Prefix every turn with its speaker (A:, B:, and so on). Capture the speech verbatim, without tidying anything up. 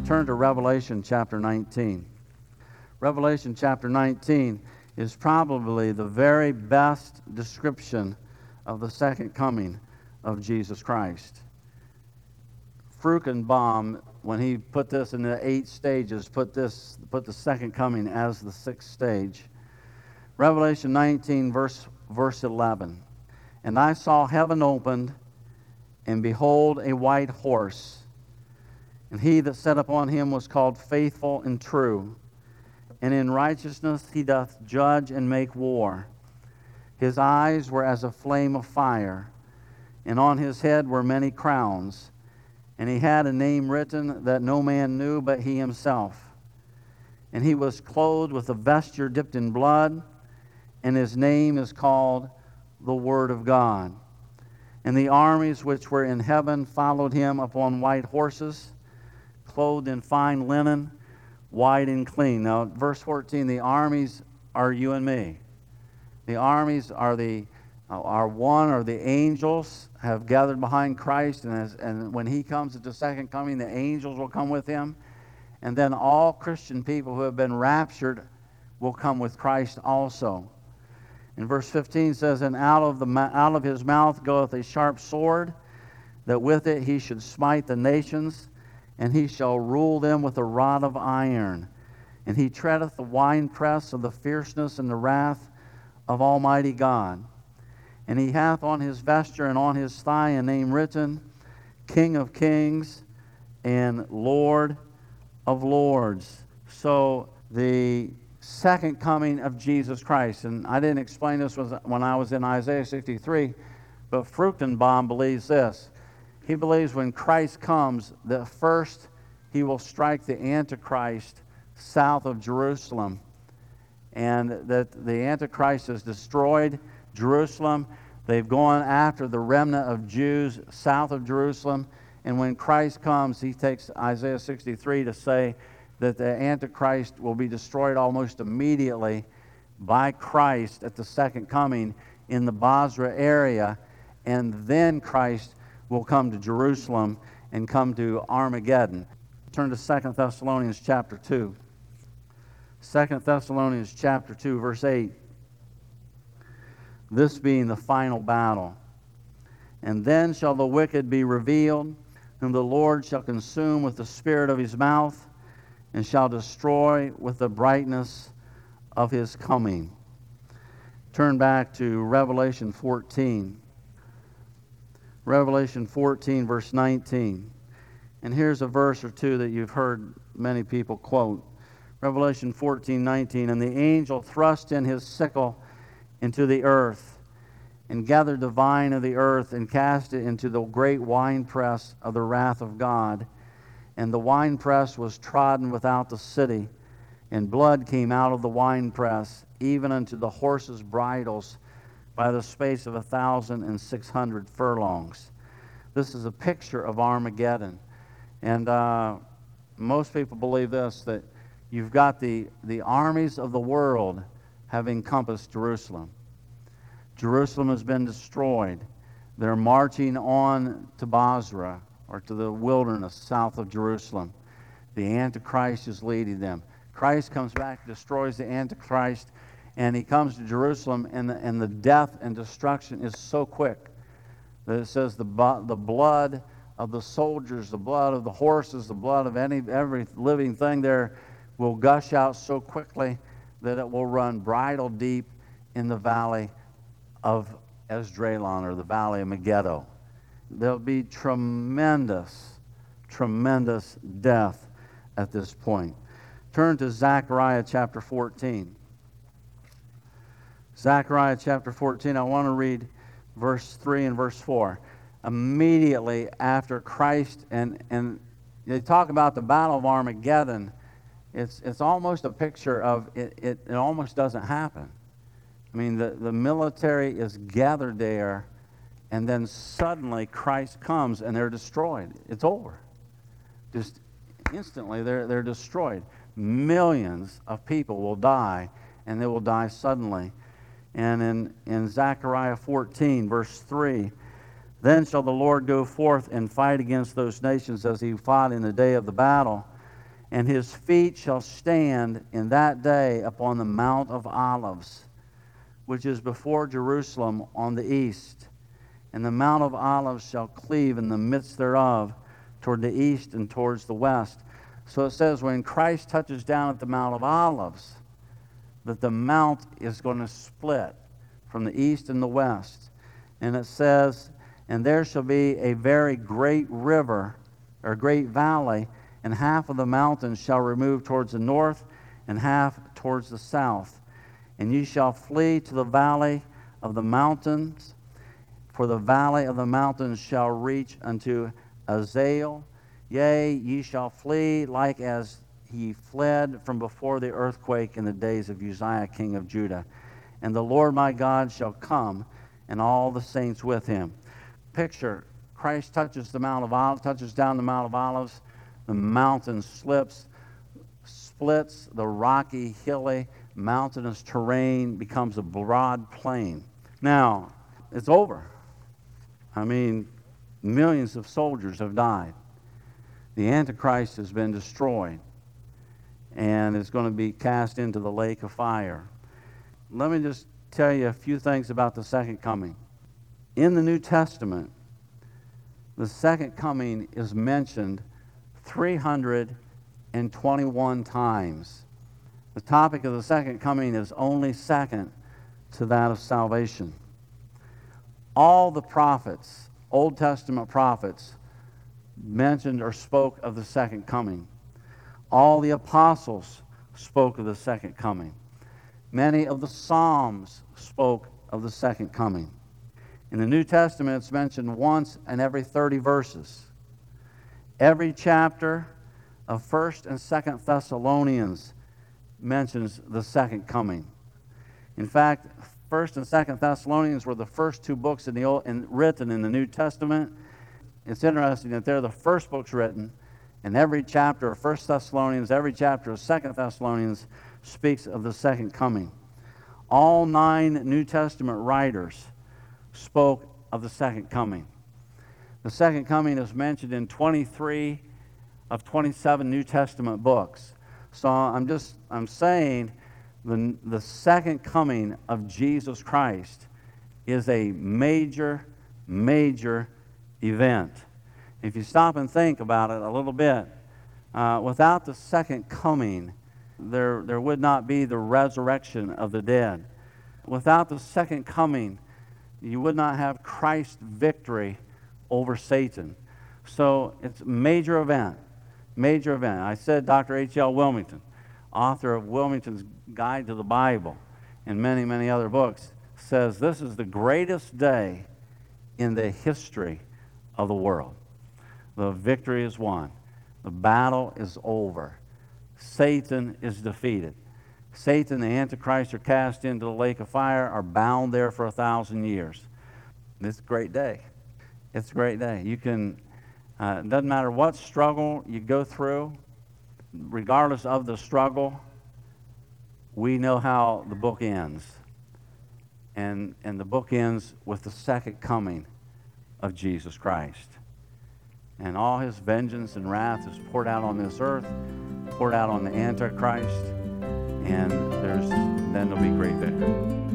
A: turn to Revelation chapter nineteen. Revelation chapter nineteen is probably the very best description of the second coming of Jesus Christ. Fruchtenbaum, when he put this in the eight stages, put this put the second coming as the sixth stage. Revelation nineteen, verse verse eleven. And I saw heaven opened, and behold, a white horse. And he that sat upon him was called Faithful and True. And in righteousness he doth judge and make war. His eyes were as a flame of fire, and on his head were many crowns. And he had a name written that no man knew but he himself. And he was clothed with a vesture dipped in blood, and his name is called the Word of God. And the armies which were in heaven followed him upon white horses, clothed in fine linen, white and clean. Now, verse fourteen, the armies are you and me. The armies are the are one, or the angels have gathered behind Christ, and, as, and when he comes at the second coming, the angels will come with him. And then all Christian people who have been raptured will come with Christ also. And verse fifteen says, And out of, the, out of his mouth goeth a sharp sword, that with it he should smite the nations, and he shall rule them with a rod of iron. And he treadeth the winepress of the fierceness and the wrath of Almighty God. And he hath on his vesture and on his thigh a name written, King of Kings and Lord of Lords. So the second coming of Jesus Christ, and I didn't explain this when I was in Isaiah sixty-three, but Fruchtenbaum believes this. He believes when Christ comes, that first he will strike the Antichrist south of Jerusalem, and that the Antichrist has destroyed Jerusalem. They've gone after the remnant of Jews south of Jerusalem, and when Christ comes, he takes Isaiah sixty-three to say that the Antichrist will be destroyed almost immediately by Christ at the second coming in the Basra area, and then Christ will come to Jerusalem and come to Armageddon. Turn to Second Thessalonians chapter two. Second Thessalonians chapter two, verse eight. This being the final battle. And then shall the wicked be revealed, whom the Lord shall consume with the spirit of his mouth, and shall destroy with the brightness of his coming. Turn back to Revelation fourteen. Revelation fourteen, verse nineteen. And here's a verse or two that you've heard many people quote. Revelation fourteen, nineteen. And the angel thrust in his sickle into the earth, and gathered the vine of the earth, and cast it into the great winepress of the wrath of God. And the winepress was trodden without the city, and blood came out of the winepress, even unto the horses' bridles, by the space of a thousand and six hundred furlongs. This is a picture of Armageddon. And uh, most people believe this, that you've got the, the armies of the world have encompassed Jerusalem. Jerusalem has been destroyed. They're marching on to Basra, or to the wilderness south of Jerusalem. The Antichrist is leading them. Christ comes back, destroys the Antichrist, and he comes to Jerusalem, and the, and the death and destruction is so quick that it says the, the blood of the soldiers, the blood of the horses, the blood of any every living thing there will gush out so quickly that it will run bridle deep in the valley of Esdraelon, or the valley of Megiddo. There'll be tremendous, tremendous death at this point. Turn to Zechariah chapter fourteen. Zechariah chapter fourteen, I want to read verse three and verse four. Immediately after Christ, and, and they talk about the battle of Armageddon, it's, it's almost a picture of it, it, it almost doesn't happen. I mean, the, the military is gathered there, and then suddenly Christ comes and they're destroyed. It's over. Just instantly they're, they're destroyed. Millions of people will die, and they will die suddenly. And in, in Zechariah fourteen, verse three, Then shall the Lord go forth and fight against those nations as he fought in the day of the battle. And his feet shall stand in that day upon the Mount of Olives, which is before Jerusalem on the east. And the Mount of Olives shall cleave in the midst thereof toward the east and towards the west. So it says when Christ touches down at the Mount of Olives, that the mount is going to split from the east and the west. And it says, and there shall be a very great river, or great valley, and half of the mountains shall remove towards the north, and half towards the south. And ye shall flee to the valley of the mountains, for the valley of the mountains shall reach unto Azael. Yea, ye shall flee like as he fled from before the earthquake in the days of Uzziah king of Judah. And the Lord my God shall come, and all the saints with him. Picture, Christ touches the Mount of Olives, touches down the Mount of Olives, the mountain slips, splits, the rocky, hilly, mountainous terrain becomes a broad plain. Now, it's over. I mean, millions of soldiers have died. The Antichrist has been destroyed and is going to be cast into the lake of fire. Let me just tell you a few things about the second coming. In the New Testament, the second coming is mentioned three hundred twenty-one times. The topic of the second coming is only second to that of salvation. All the prophets, Old Testament prophets, mentioned or spoke of the second coming. All the apostles spoke of the second coming. Many of the Psalms spoke of the second coming. In the New Testament, it's mentioned once in every thirty verses. Every chapter of First and Second Thessalonians mentions the second coming. In fact, First and Second Thessalonians were the first two books in the Old, in, written in the New Testament. It's interesting that they're the first books written, and every chapter of First Thessalonians, every chapter of Second Thessalonians speaks of the second coming. All nine New Testament writers spoke of the second coming. The second coming is mentioned in twenty-three of twenty-seven New Testament books. So I'm just, I'm saying the, the second coming of Jesus Christ is a major, major event. If you stop and think about it a little bit, uh, without the second coming, there, there would not be the resurrection of the dead. Without the second coming, you would not have Christ's victory over Satan. So it's a major event, major event. I said Doctor H L Wilmington, author of Wilmington's Guide to the Bible and many, many other books, says this is the greatest day in the history of the world. The victory is won. The battle is over. Satan is defeated. Satan and the Antichrist are cast into the lake of fire, are bound there for a thousand years. It's a great day. It's a great day. You can, uh, it doesn't matter what struggle you go through, regardless of the struggle, we know how the book ends. And, and the book ends with the second coming of Jesus Christ. And all his vengeance and wrath is poured out on this earth, poured out on the Antichrist, and there's then there'll be great victory.